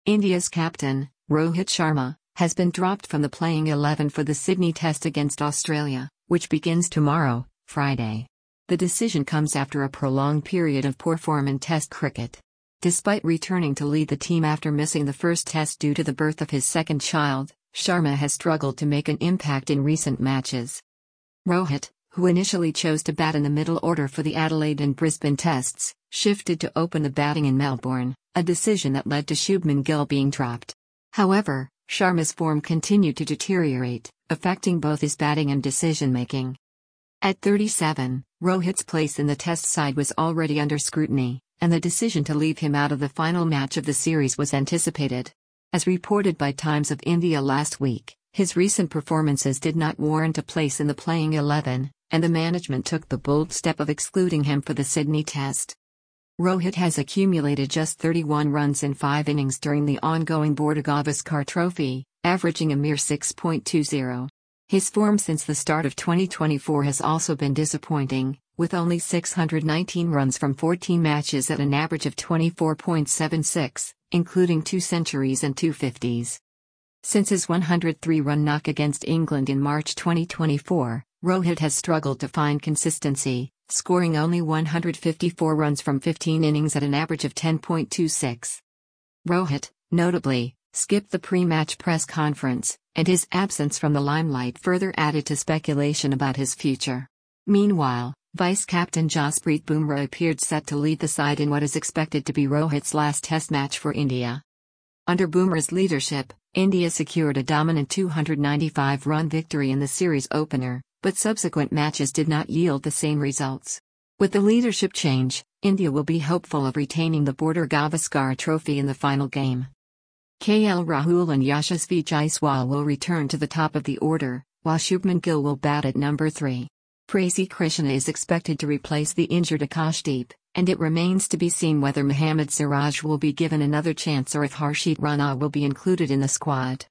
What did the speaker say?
India's captain, Rohit Sharma, has been dropped from the playing 11 for the Sydney Test against Australia, which begins tomorrow, Friday. The decision comes after a prolonged period of poor form in Test cricket. Despite returning to lead the team after missing the first Test due to the birth of his second child, Sharma has struggled to make an impact in recent matches. Rohit, who initially chose to bat in the middle order for the Adelaide and Brisbane Tests, shifted to open the batting in Melbourne, a decision that led to Shubman Gill being dropped. However, Sharma's form continued to deteriorate, affecting both his batting and decision-making. At 37, Rohit's place in the Test side was already under scrutiny, and the decision to leave him out of the final match of the series was anticipated. As reported by Times of India last week, his recent performances did not warrant a place in the playing 11, and the management took the bold step of excluding him for the Sydney Test. Rohit has accumulated just 31 runs in 5 innings during the ongoing Border Gavaskar Trophy, averaging a mere 6.20. His form since the start of 2024 has also been disappointing, with only 619 runs from 14 matches at an average of 24.76, including 2 centuries and 2 50s. Since his 103-run knock against England in March 2024, Rohit has struggled to find consistency, scoring only 154 runs from 15 innings at an average of 10.26. Rohit, notably, skipped the pre-match press conference, and his absence from the limelight further added to speculation about his future. Meanwhile, vice-captain Jasprit Bumrah appeared set to lead the side in what is expected to be Rohit's last Test match for India. Under Bumrah's leadership, India secured a dominant 295-run victory in the series opener, but subsequent matches did not yield the same results. With the leadership change, India will be hopeful of retaining the Border Gavaskar Trophy in the final game. KL Rahul and Yashasvi Jaiswal will return to the top of the order, while Shubman Gill will bat at number 3. Prasidh Krishna is expected to replace the injured Akashdeep, and it remains to be seen whether Mohammad Siraj will be given another chance or if Harshit Rana will be included in the squad.